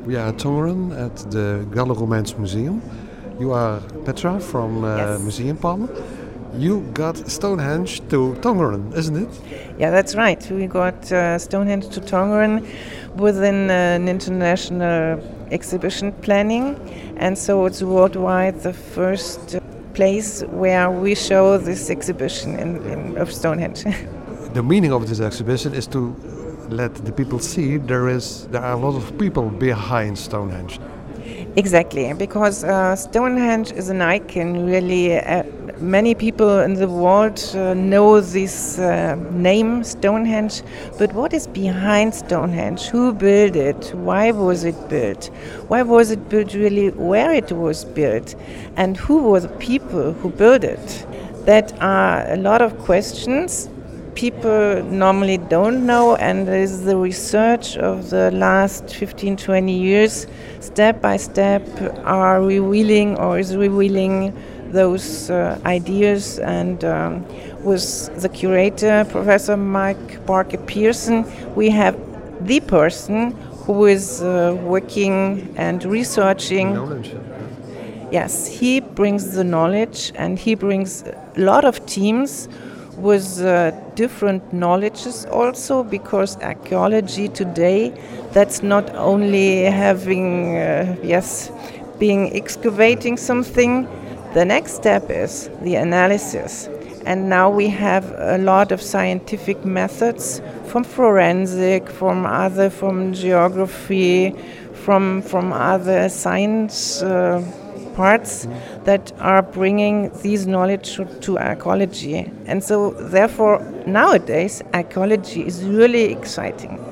We are at Tongeren at the Gallo-Romeins Museum. You are Petra from Yes. Museum Palm. You got Stonehenge to Tongeren, isn't it? Yeah, that's right. We got Stonehenge to Tongeren within an international exhibition planning, and so it's worldwide the first place where we show this exhibition of Stonehenge. The meaning of this exhibition is to let the people see there are a lot of people behind Stonehenge. Exactly, because Stonehenge is an icon, really. Many people in the world know this name, Stonehenge, but what is behind Stonehenge? Who built it? Why was it built? Why was it built really where it was built? And who were the people who built it? That are a lot of questions people normally don't know, and there's the research of the last 15-20 years, step by step, is revealing those ideas. And with the curator, Professor Mike Barker Pearson, we have the person who is working and researching. Knowledge. Yes, he brings the knowledge, and he brings a lot of teams with different knowledges also, because archaeology today, that's not only having, being excavating something. The next step is the analysis. And now we have a lot of scientific methods from forensic, from geography, from other science parts that are bringing these knowledge to archaeology. And so therefore nowadays archaeology is really exciting.